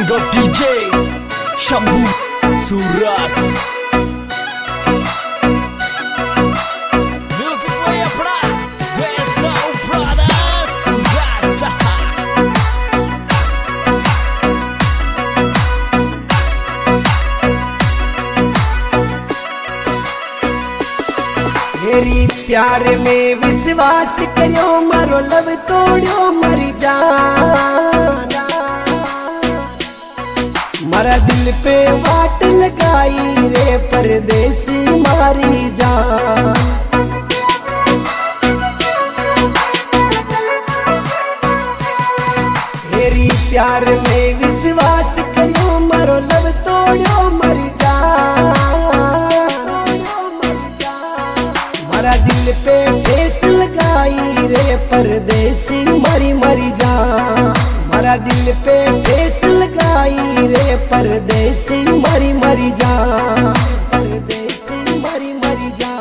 king of DJ Shambhu Suras Music way अपना West Now Brothers Suras मेरी प्यार में विश्वास करो मारो लब तोड़ो मरी जाना मारा दिल पे वाट लगाई रे परदेसी मारी जान मेरी प्यार में विश्वास करो मारो लब तोड़ो मरी जान मारा दिल पे ठेस लगाई रे परदेसी मरी मरी जा मारा दिल पे ठेस लगाई रे परदेसी मरी मरी जा परदेसी मरी मरी जा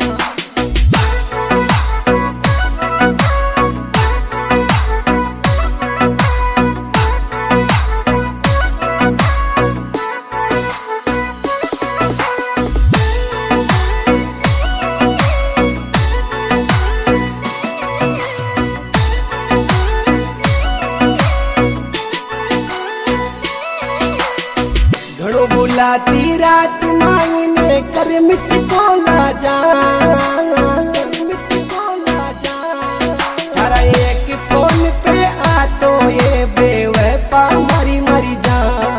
बुलाती रात मांगने कर मिस कोला जा मिस कोला जा तारा एक फोन पे आ तो ये बेवफा मरी मरी जा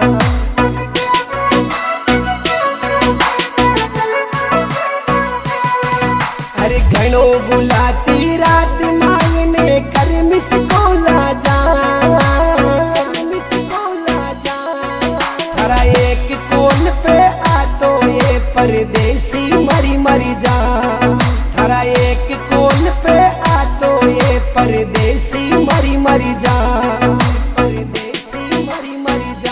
अरे घणो बुलाती रात मांगने कर मिस कोला जा मिस कोला जा तारा एक कौन पे आ तो ये परदेसी मरी मरी जा थारा एक कौन पे आ तो ये परदेसी मरी मरी जा परदेसी मरी मरी जा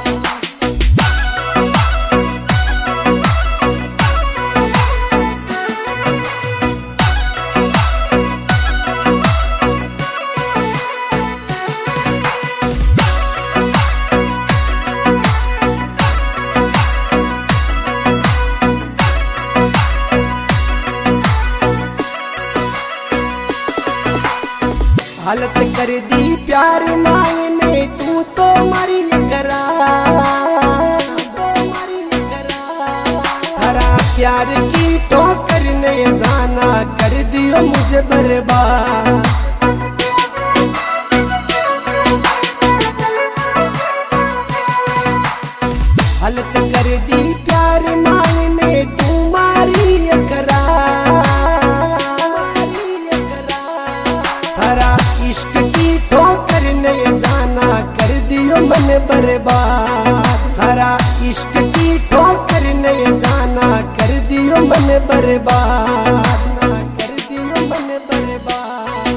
हालत कर दी प्यार मांगने तू तो मरी करा हरा प्यार की ठोकर ने जाना कर दियो मुझे बर्बाद हालत कर दी प्यार मांगने तू मारी करा इश्क की ठोकर ने जाना कर दियो मन बर्बाद थारा इश्क की ठोकर ने जाना कर दियो मन बर्बाद ना कर दियो मन बर्बाद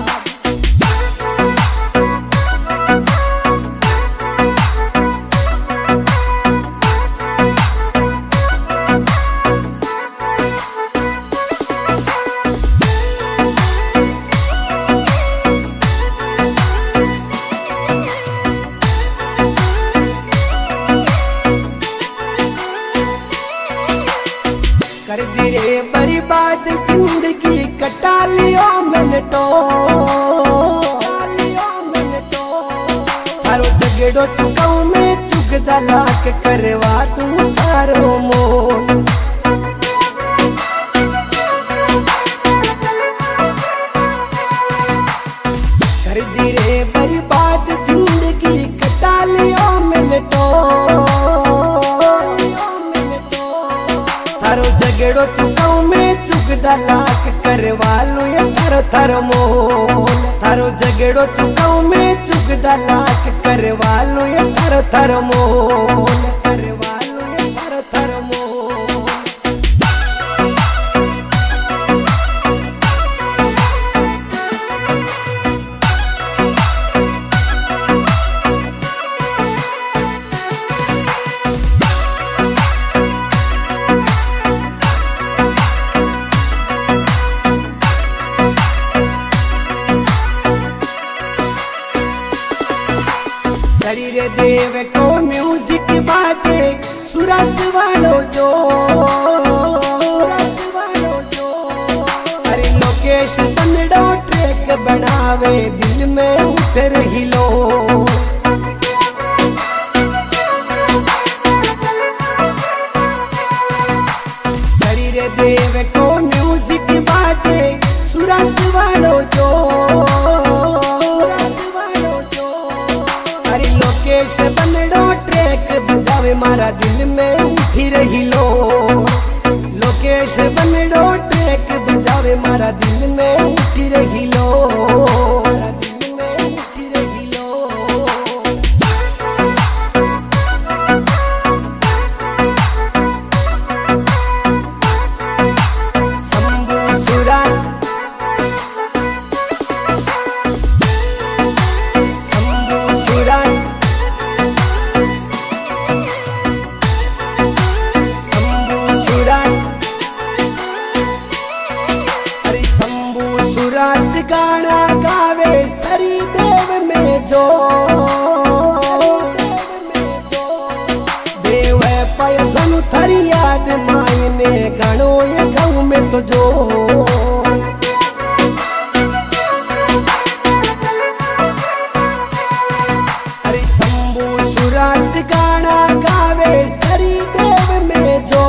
कर दी रे बर्बाद जिंदगी कटा लियो मैंने तो थारो झगड़ो चुकाऊ मैं चुग दलाक करवा दूं थारो मोन कर दी रे बर्बाद जिंदगी कटा लियो मैंने तो थारो झगड़ो चुकाऊ मैं चुग दलाक करवा लूं ये थारो थारो मोल थारो झगड़ो चुकाऊ मैं चुग दलाक करवा लूं ये थारो थारो मोल करवा लूं ये थारो थारो मोल शरीर देव को म्यूजिक बाजे सुरस वालो जो, अरे लोकेश बनड़ो ट्रैक बनावे दिल में उतर हिलो। शरीर देव को म्यूजिक बाजे सुरस वालो जो, अरे लोकेश बनड़ो ट्रैक बजावे मारा दिल में उठी रही लो। लोकेश बनड़ो ट्रैक बजावे मारा दिल में उठी रही लो, दिल में उठी रही लो। शंभू सुरस, शंभू सुरस, शंभू सुरस, अरे शंभू सुरस गाना गावे सरी देव में जो, देव पयसनु थरी याद मायने गणो ये गाँव में तो जो। अरे शंभू सुरस गाना गावे सरी देव में जो,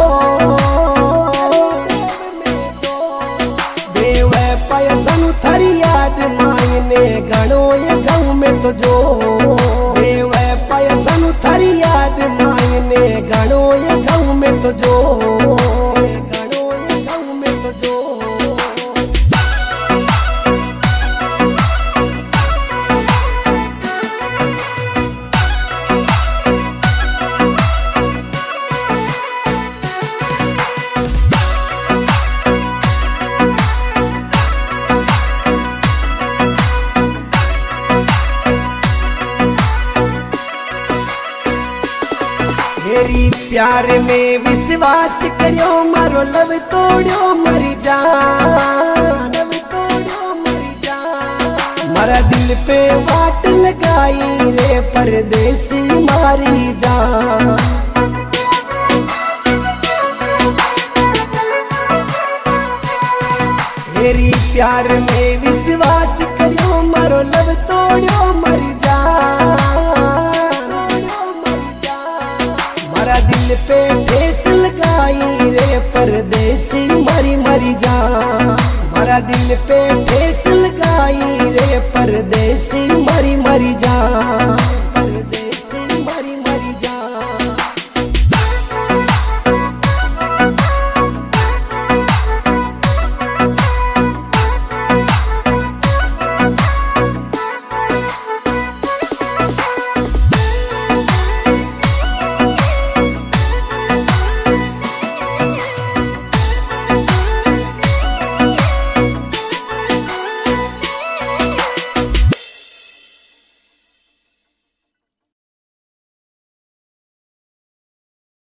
देव पयसनु थरी याद मायने गणो ये गाँव में तो जो। देव पयसनु थरी याद मायने गणो ये गाँव में तो जो, गणो ये गाँव में तो जो। मेरी प्यार में विश्वास करो मारो लब तोड़ो मरी जा, लब तोड़ो मरी जा। मारा दिल पे वाट लगाई रे परदेसी मारी जा। मेरी प्यार में विश्वास करो मारो लब तोड़ो मरी जा। मारा दिल पे ठेस लगाई रे परदेसी मरी मरी जा। मारा दिल पे ठेस लगाई रे परदेसी मरी